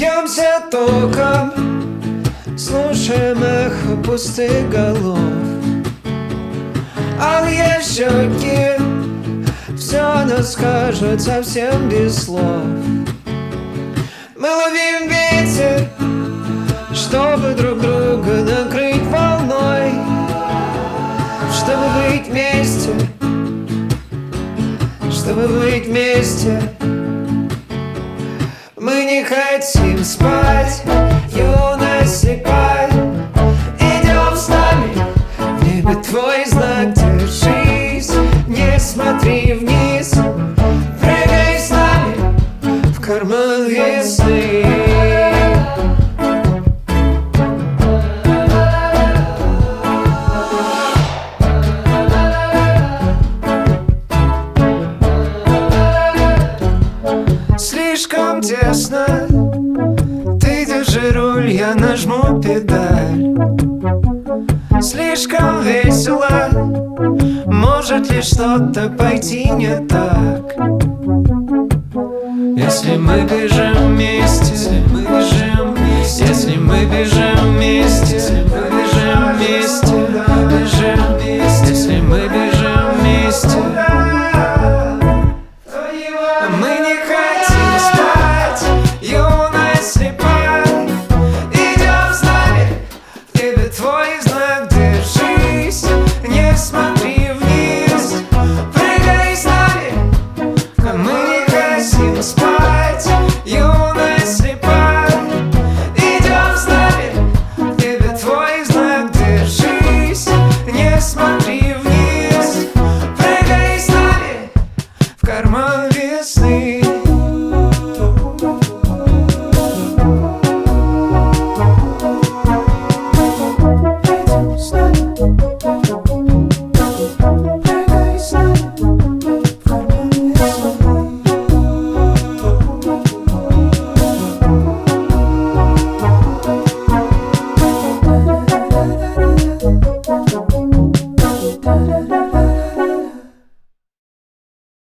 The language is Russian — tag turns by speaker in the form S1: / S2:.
S1: Бьемся током, слушаем эхо пустых голов. Алые щеки все нас скажут совсем без слов. Мы ловим ветер, чтобы друг друга накрыть волной, чтобы быть вместе, чтобы быть вместе. Мы не хотим спать, юность слепая. Идем с нами, в небе твой знак, держись. Не смотри вниз, прыгай с нами в карман весны. Слишком тесно, ты держи руль, я нажму педаль. Слишком весело, может ли что-то пойти не так? Если мы бежим вместе, если мы бежим